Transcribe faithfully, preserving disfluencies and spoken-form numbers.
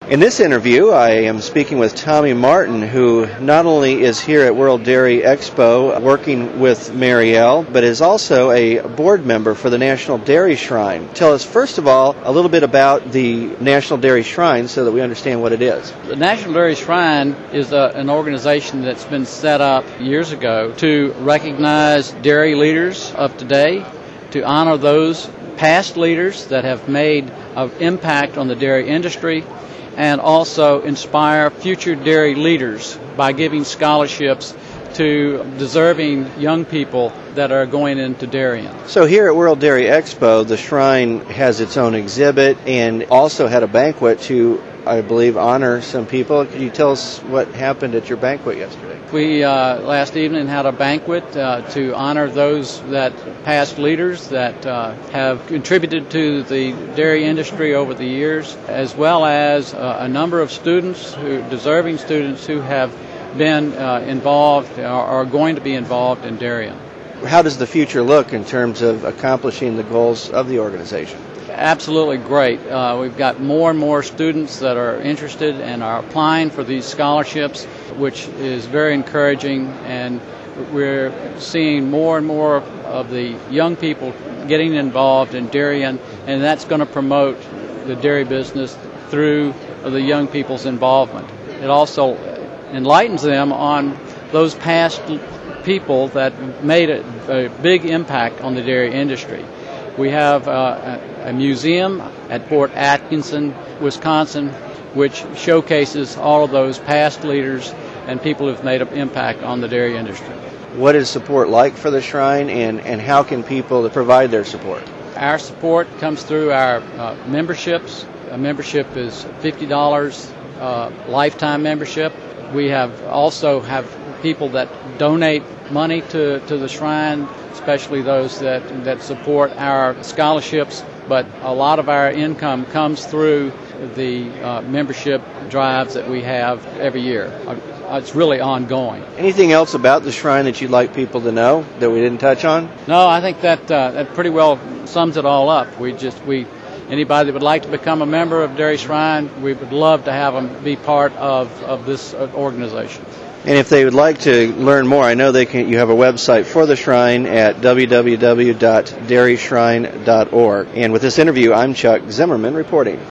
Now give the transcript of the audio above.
In this interview, I am speaking with Tommy Martin, who not only is here at World Dairy Expo working with Marielle, but is also a board member for the National Dairy Shrine. Tell us, first of all, a little bit about the National Dairy Shrine so that we understand what it is. The National Dairy Shrine is a, an organization that's been set up years ago to recognize dairy leaders of today, to honor those past leaders that have made an impact on the dairy industry, and also inspire future dairy leaders by giving scholarships to deserving young people that are going into dairying. So here at World Dairy Expo, the Shrine has its own exhibit and also had a banquet to, I believe, honor some people. Could you tell us what happened at your banquet yesterday? We uh, last evening had a banquet uh, to honor those that past leaders that uh, have contributed to the dairy industry over the years, as well as uh, a number of students, who deserving students who have been uh, involved or are going to be involved in dairying. How does the future look in terms of accomplishing the goals of the organization? Absolutely great. Uh, we've got more and more students that are interested and are applying for these scholarships, which is very encouraging, and we're seeing more and more of the young people getting involved in dairying, and that's going to promote the dairy business through the young people's involvement. It also enlightens them on those past people that made a, a big impact on the dairy industry. We have uh, a, a museum at Fort Atkinson, Wisconsin, which showcases all of those past leaders and people who've made an impact on the dairy industry. What is support like for the Shrine, and, and how can people provide their support? Our support comes through our uh, memberships. A membership is fifty dollars, uh, lifetime membership. We have also have people that donate money to, to the Shrine, especially those that, that support our scholarships, but a lot of our income comes through the uh, membership drives that we have every year. Uh, it's really ongoing. Anything else about the Shrine that you'd like people to know that we didn't touch on? No, I think that uh, that pretty well sums it all up. We just we anybody that would like to become a member of Dairy Shrine, we would love to have them be part of, of this organization. And if they would like to learn more, I know they can. You have a website for the Shrine at w w w dot dairy shrine dot org. And with this interview, I'm Chuck Zimmerman reporting.